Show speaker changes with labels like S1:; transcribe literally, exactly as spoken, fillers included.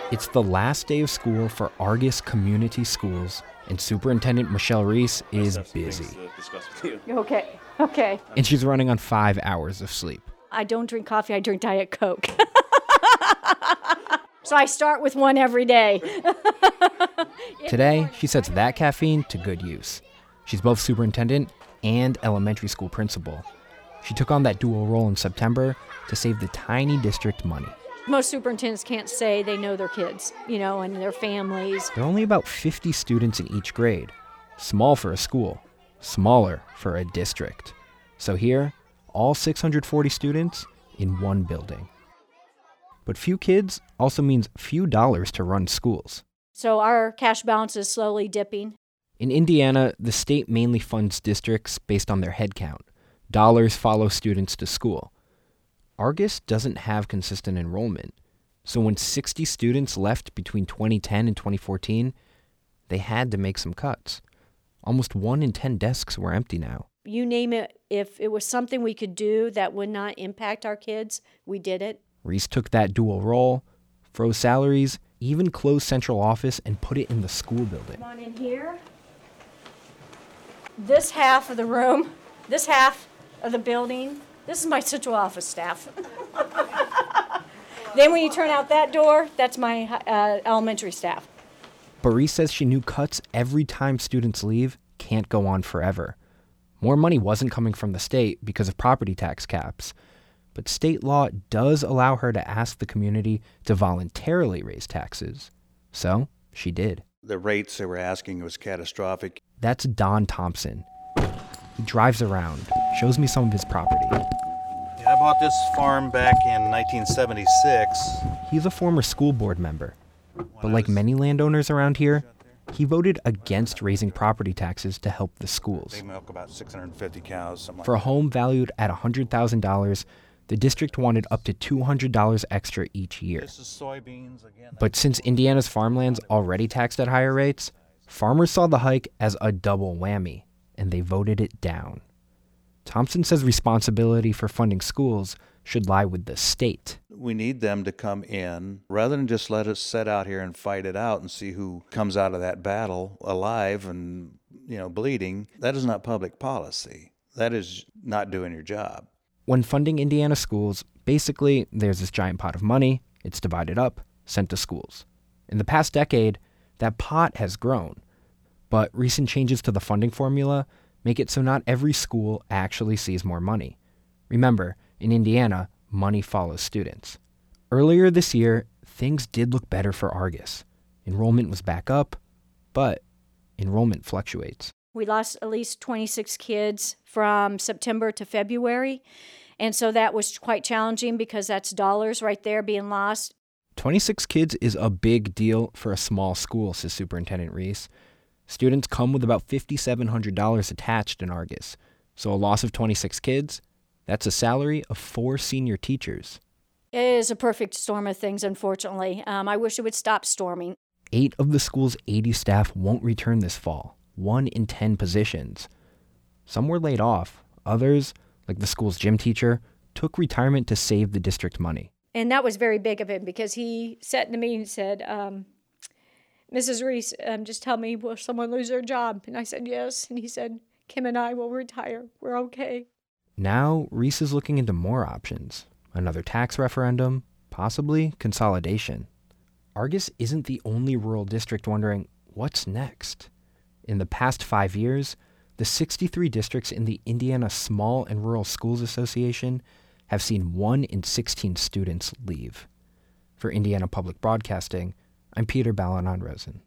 S1: It's the last day of school for Argus Community Schools, and Superintendent Michelle Reese is busy.
S2: Okay, okay.
S1: And she's running on five hours of sleep.
S2: I don't drink coffee, I drink Diet Coke. So I start with one every day.
S1: Today, she sets that caffeine to good use. She's both superintendent and elementary school principal. She took on that dual role in September to save the tiny district money.
S2: Most superintendents can't say they know their kids, you know, and their families.
S1: There are only about fifty students in each grade. Small for a school, smaller for a district. So here, all six hundred forty students in one building. But few kids also means few dollars to run schools.
S2: So our cash balance is slowly dipping.
S1: In Indiana, the state mainly funds districts based on their head count. Dollars follow students to school. Argus doesn't have consistent enrollment, so when sixty students left between twenty ten and twenty fourteen, they had to make some cuts. Almost one in ten desks were empty now.
S2: You name it, if it was something we could do that would not impact our kids, we did it.
S1: Reese took that dual role, froze salaries, even closed central office and put it in the school building.
S2: Come on in here. This half of the room, this half of the building, this is my central office staff. Then when you turn out that door, that's my uh, elementary staff.
S1: But Reese says she knew cuts every time students leave can't go on forever. More money wasn't coming from the state because of property tax caps. But state law does allow her to ask the community to voluntarily raise taxes. So she did.
S3: The rates they were asking was catastrophic.
S1: That's Don Thompson. He drives around, shows me some of his property.
S3: Yeah, I bought this farm back in nineteen seventy-six.
S1: He's a former school board member. But like many landowners around here, he voted against raising property taxes to help the schools.
S3: They milk about six hundred fifty cows, something like
S1: For a home valued at one hundred thousand dollars, the district wanted up to two hundred dollars extra each year.
S3: This is soybeans again.
S1: But since Indiana's farmland's already taxed at higher rates, farmers saw the hike as a double whammy, and they voted it down. Thompson says responsibility for funding schools should lie with the state.
S3: We need them to come in rather than just let us sit out here and fight it out and see who comes out of that battle alive and, you know, bleeding. That is not public policy. That is not doing your job.
S1: When funding Indiana schools, basically there's this giant pot of money, it's divided up, sent to schools. In the past decade, that pot has grown. But recent changes to the funding formula make it so not every school actually sees more money. Remember, in Indiana, money follows students. Earlier this year, things did look better for Argus. Enrollment was back up, but enrollment fluctuates.
S2: We lost at least twenty-six kids from September to February, and so that was quite challenging because that's dollars right there being lost.
S1: twenty-six kids is a big deal for a small school, says Superintendent Reese. Students come with about five thousand seven hundred dollars attached in Argus, so a loss of twenty-six kids, that's a salary of four senior teachers.
S2: It is a perfect storm of things, unfortunately. Um, I wish it would stop storming.
S1: Eight of the school's eighty staff won't return this fall, one in ten positions. Some were laid off. Others, like the school's gym teacher, took retirement to save the district money.
S2: And that was very big of him because he said to me and said, um, Missus Reese, um, just tell me, will someone lose their job? And I said, yes. And he said, Kim and I will retire. We're okay.
S1: Now, Reese is looking into more options. Another tax referendum, possibly consolidation. Argus isn't the only rural district wondering, what's next? In the past five years, the sixty-three districts in the Indiana Small and Rural Schools Association have seen one in sixteen students leave. For Indiana Public Broadcasting, I'm Peter Balanon-Rosen.